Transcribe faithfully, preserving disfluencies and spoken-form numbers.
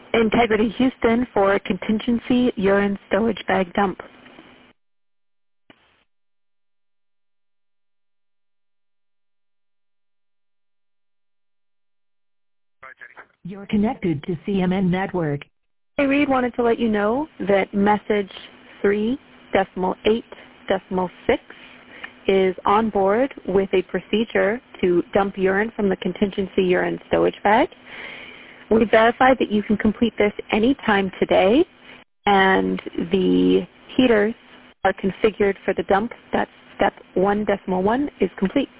Integrity Houston for contingency urine stowage bag dump. You're connected to C M N Network. Hey, Reed wanted to let you know that message three decimal eight decimal six is on board with a procedure to dump urine from the contingency urine stowage bag. We verified that you can complete this anytime today, and the heaters are configured for the dump. That's step one decimal one is complete.